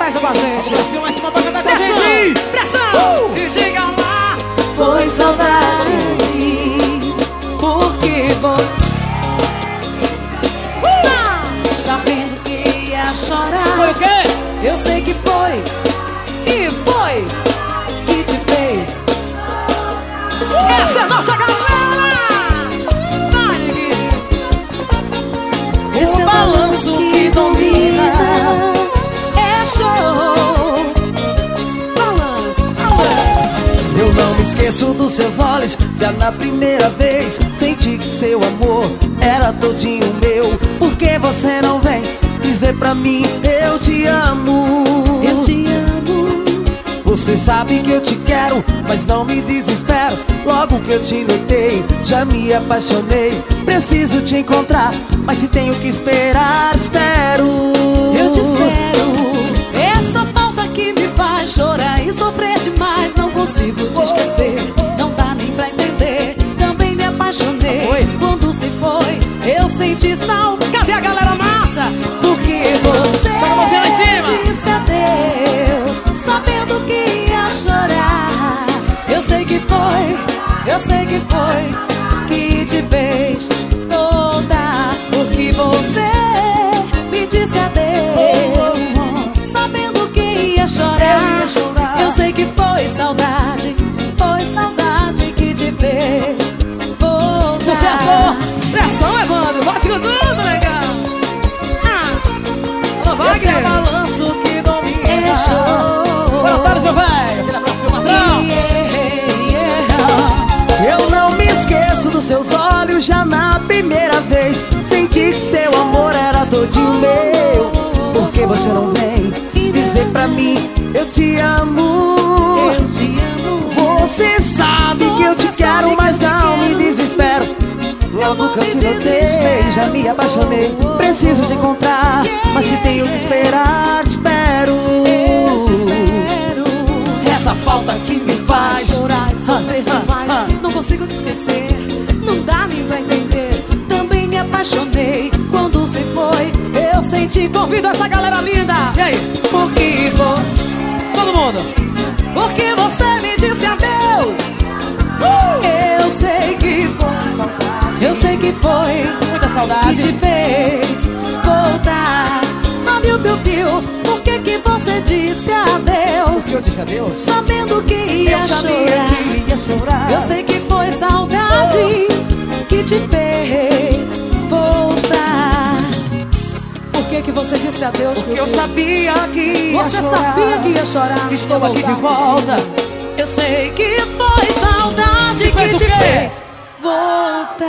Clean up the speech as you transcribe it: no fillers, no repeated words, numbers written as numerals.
cantar isso com a gente. Vamos pra cima, em cima pra cantar com a Pressão, gente. pressão. E chega lá. Foi saudade, porque vou sabendo que ia chorar. Foi o quê? Eu sei que foi, e foi que te fez. Essa é a nossa galera! Vai, neguinho. Esse é o balanço que domina. É show. Balanço, balanço. Eu não me esqueço dos seus olhos. Já na primeira vez senti que seu amor era todinho meu. Por que você não vem dizer pra mim eu te amo? Eu te amo. Você sabe que eu te quero, mas não me desespero. Logo que eu te notei, já me apaixonei. Preciso te encontrar, mas se tenho que esperar, espero. Eu te espero. Essa falta que me faz chorar e sofrer demais. Não consigo te esquecer, não dá nem pra entender. Também me apaixonei. Quando se foi, eu senti saudade. Cadê a galera massa? Porque você lá em cima. disse adeus, sabendo que ia chorar. Eu sei que foi que te fez toda. Porque você me disse adeus, sabendo que ia chorar. Eu sei que foi saudade que te fez voltar. Sucesso! Pressão, Evandro, bate com tudo, legal. Esse é o balanço que domina. É show. Bora, Thales, meu velho. Aquele abraço, meu patrão. Eu não me esqueço dos seus olhos. Já na primeira vez senti que seu amor era todinho meu. Por que você não vem dizer pra mim eu te amo? Eu te amo. Você sabe que eu te quero, mas não me desespero. Logo que eu te notei, já me apaixonei. Preciso te encontrar, mas se tenho que esperar, espero. Eu te espero. Essa falta que me faz chorar e sofrer demais. Não consigo te esquecer, não dá nem pra entender. Também me apaixonei. Quando se foi, eu senti. Convido essa galera linda. E aí? Porque Todo mundo. porque você me disse adeus. Eu sei que foi, eu sei que foi Muita que saudade. te fez voltar. Ah, piu, por que você disse adeus? Porque eu disse adeus. Sabendo que ia Eu sabia chorar. que ia chorar. Eu sei que foi saudade que te fez voltar. Por que você disse adeus? Porque eu sabia que ia Você chorar. sabia que ia chorar. Estou Eu aqui de voltar volta. contigo. Eu sei que foi saudade Que fez que o te quê? fez voltar.